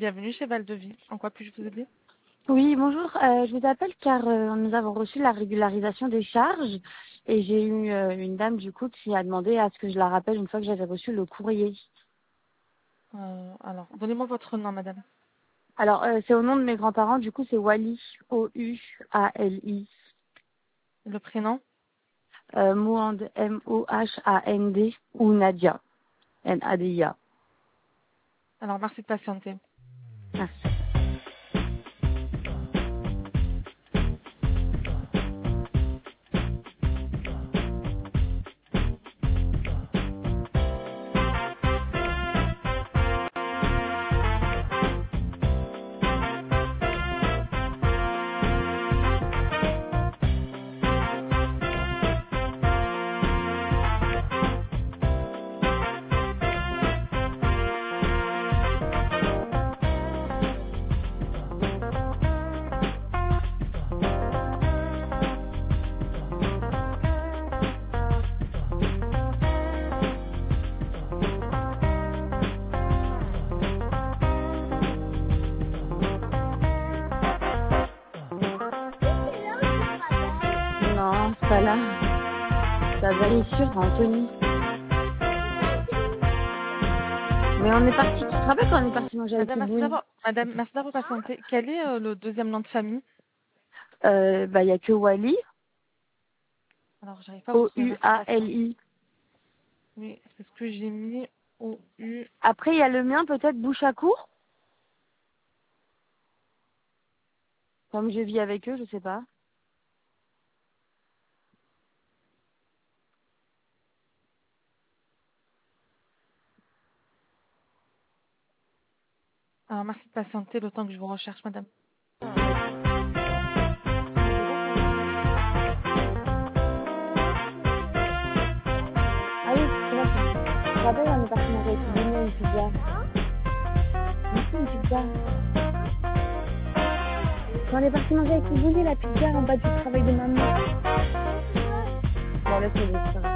Bienvenue chez Val-de-Vie. En quoi puis-je vous aider? Oui, bonjour. Je vous appelle car nous avons reçu la régularisation des charges et j'ai eu une dame du coup qui a demandé à ce que je la rappelle une fois que j'avais reçu le courrier. Alors, donnez-moi votre nom, madame. Alors, c'est au nom de mes grands-parents, du coup c'est Wali, O-U-A-L-I, Le prénom? Mohand, M-O-H-A-N-D, ou Nadia, N-A-D-I-A. Alors, merci de patienter. Merci. Non, c'est pas là. Ça va aller sur Anthony. Mais on est parti, tu te rappelles quand on est parti manger avec Madame, Iboun? merci d'avoir patienté. Quel est le deuxième nom de famille? Il y a que Wali, Alors, j'arrive pas à vous trouver. Merci de patienter. O-U-A-L-I. Oui, c'est ce que j'ai mis au U. Après, il y a le mien, peut-être Bouchacourt. Comme je vis avec eux, je sais pas. Alors, merci de patienter le temps que je vous recherche, madame. Ah oui, c'est vrai. Tu te rappelles, on est parti manger avec Iboun une pizza. Merci, une pizza. Quand on est parti manger avec Iboun la pizza en bas du travail de maman. Bon, laisse-le, c'est pas grave.